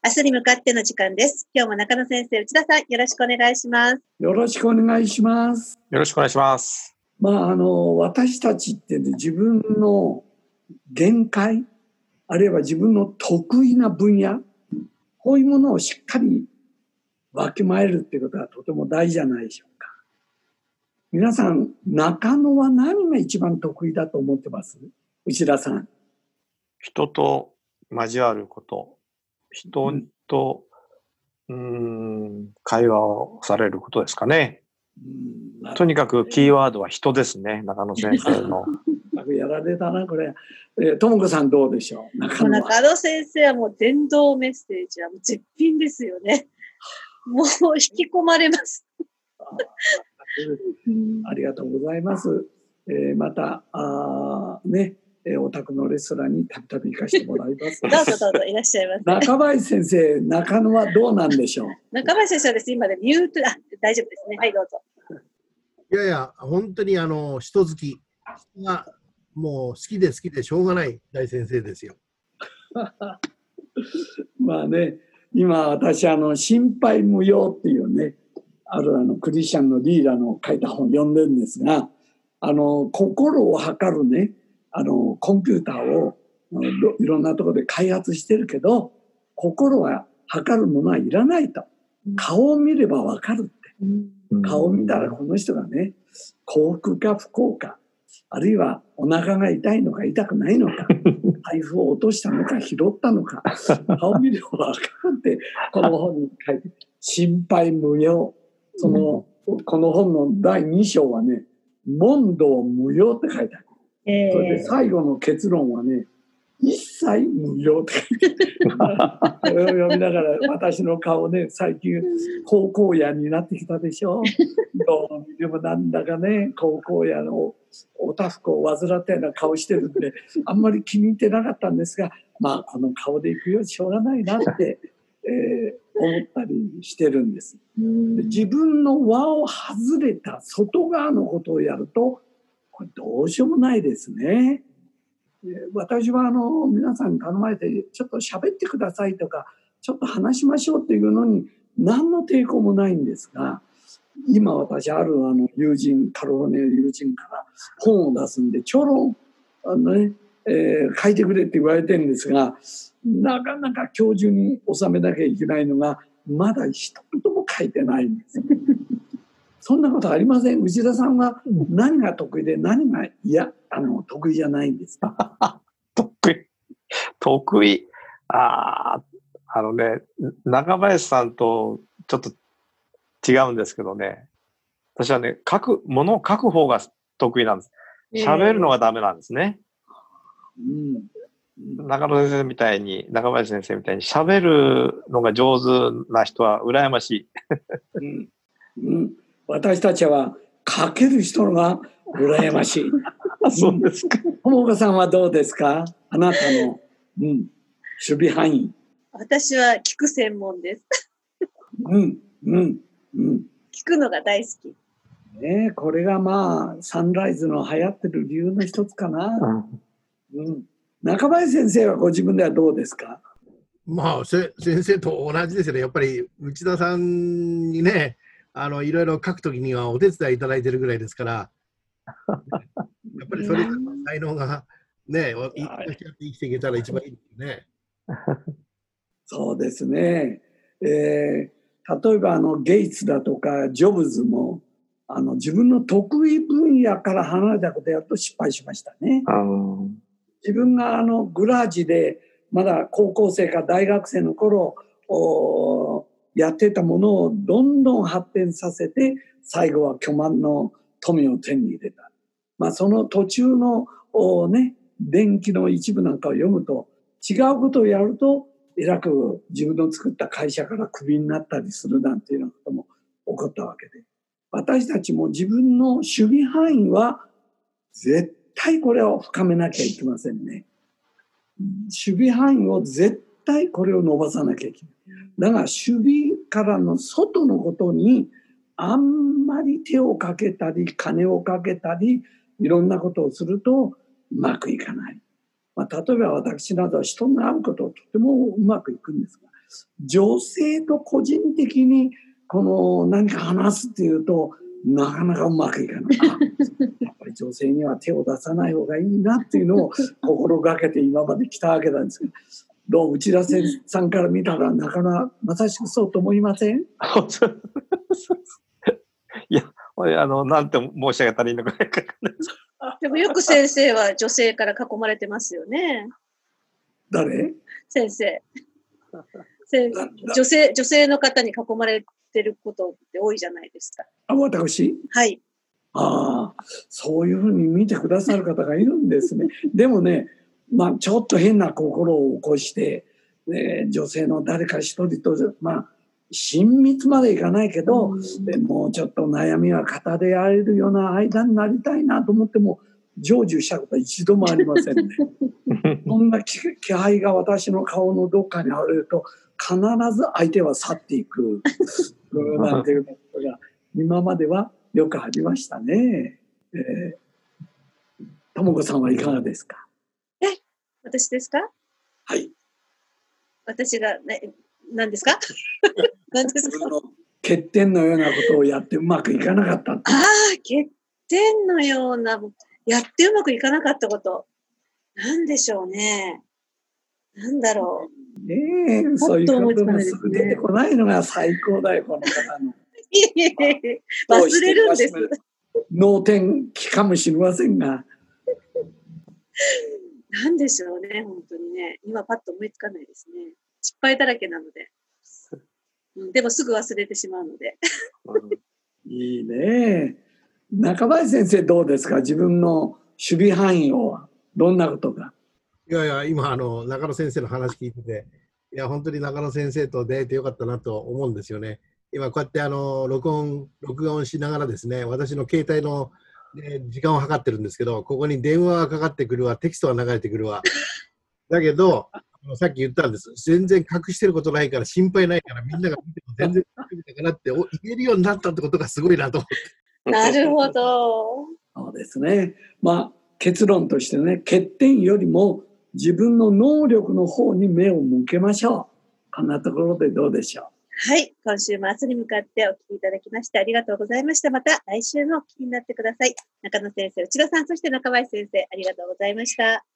明日に向かっての時間です。今日も中野先生、内田さん、よろしくお願いします。 よろしくお願いします。 よろしくお願いします。 私たちって、ね、自分の限界、あるいは自分の得意な分野、こういうものをしっかりわきまえるっていうことがとても大事じゃないでしょうか。皆さん、中野は何が一番得意だと思ってます？内田さん。 人と交わること、人と、会話をされることですかね。とにかくキーワードは人ですね、中野先生の。 やられたな、これ。ともこさんどうでしょう？ 中野先生はもう伝道メッセージはもう絶品ですよね。もう引き込まれます。 ありがとうございます。またお宅のレストランにたびたび行かせてもらいます。 どうぞいらっしゃいませ。 中林先生、中野はどうなんでしょう？ 中林先生はですね、今でミュート、大丈夫ですね。はい、どうぞ。 いやいや、本当に人好き。人がもう好きでしょうがない大先生ですよ。 まあね、今私心配無用っていうね、あるクリスチャンのリーダーの書いた本を読んでるんですが、心を測るね、コンピューターをいろんなところで開発してるけど、心は測るものはいらないと。顔を見ればわかるって。顔を見たらこの人がね、幸福か不幸か、あるいはお腹が痛いのか痛くないのか、財布を落としたのか拾ったのか、顔を見ればわかるって、この本に書いて、心配無用。この本の第2章はね、問答無用って書いてある。それで最後の結論はね、一切無用って書いてある。これを読みながら私の顔ね、最近高校野になってきたでしょ。どう見てもなんだかね、高校野のおたふくを患ったような顔してるんで、あんまり気に入ってなかったんですが、まあこの顔でいくよりしょうがないなって思ったりしてるんです。自分の輪を外れた外側のことをやると、これどうしようもないですね。私は皆さんに頼まれてちょっと喋ってくださいとかちょっと話しましょうっていうのに何の抵抗もないんですが、今私ある友人、カリフォルニアの友人から本を出すんで長論書いてくれって言われてるんですが、なかなか今日中に収めなきゃいけないのがまだ一言も書いてないんですよ。そんなことありません。内田さんは何が得意で何が得意じゃないんですか？ 得意。中林さんとちょっと違うんですけどね。私はね、物を書く方が得意なんです。喋るのがダメなんですね。中林先生みたいに喋るのが上手な人は羨ましい。 私たちは書ける人が羨ましい。 そうですか。 友岡さんはどうですか？あなたの、守備範囲。 私は聞く専門です。聞くのが大好き。 これがサンライズの流行ってる理由の一つかな。中林先生はご自分ではどうですか？ 先生と同じですよね。やっぱり内田さんにね、いろいろ書くときにはお手伝いいただいてるぐらいですから、やっぱりそれの才能がね、生きていけたら一番いいですね。 そうですね。例えばゲイツだとかジョブズも自分の得意分野から離れたことやると失敗しましたね。自分がグラージでまだ高校生か大学生の頃やってたものをどんどん発展させて最後は巨万の富を手に入れた。その途中の伝記の一部なんかを読むと違うことをやるとえらく自分の作った会社からクビになったりするなんていうようなことも起こったわけで、私たちも自分の守備範囲は絶対これを深めなきゃいけませんね。守備範囲を絶対これを伸ばさなきゃいけない。だが守備からの外のことにあんまり手をかけたり金をかけたりいろんなことをするとうまくいかない。例えば私などは人に会うこととてもうまくいくんですが、 女性と個人的にこの何か話すっていうとなかなかうまくいかない。やっぱり女性には手を出さない方がいいなっていうのを心がけて今まで来たわけなんですけど、どう内田さんから見たらなかなかまさしくそうと思いません？ いや、なんて申し上げたらいいのか分かんないです。 でもよく先生は女性から囲まれてますよね。 誰？ 先生。女性の方に囲まれてることって多いじゃないですか。 あ、私？ はい。 ああ、そういうふうに見てくださる方がいるんですね。でもね、ちょっと変な心を起こして、女性の誰か一人と、親密までいかないけど、もうちょっと悩みは語り合えるような間になりたいなと思っても、成就したことは一度もありませんね。そんな気配が私の顔のどっかにあると、必ず相手は去っていく。なんていうことが、今まではよくありましたね。ともこさんはいかがですか？ 私ですか？ はい。 私が、何ですか？何ですか？ 欠点のようなことをやってうまくいかなかった。 欠点のような、やってうまくいかなかったこと。なんでしょうね。なんだろう。 そういうことがすぐ出てこないのが最高だよ、この方の。 忘れるんです。 脳天気かもしれませんが。 なんでしょうね、本当にね。今パッと思いつかないですね。失敗だらけなので。でもすぐ忘れてしまうので。 いいね。中林先生どうですか？自分の守備範囲をどんなことか。 いやいや、今中野先生の話聞いてて、いや本当に中野先生と出会えてよかったなと思うんですよね。今こうやって録音しながらですね、私の携帯の、時間を計ってるんですけど、ここに電話がかかってくるわ、テキストが流れてくるわ。だけど、さっき言ったんです。全然隠してることないから心配ないから、みんなが見ても全然隠してたからって言えるようになったってことがすごいなと思って。 なるほど。 そうですね。結論としてね、欠点よりも自分の能力の方に目を向けましょう。こんなところでどうでしょう。 はい。今週も明日に向かってお聞きいただきましてありがとうございました。また来週もお聞きになってください。中野先生、内田さん、そして中林先生、ありがとうございました。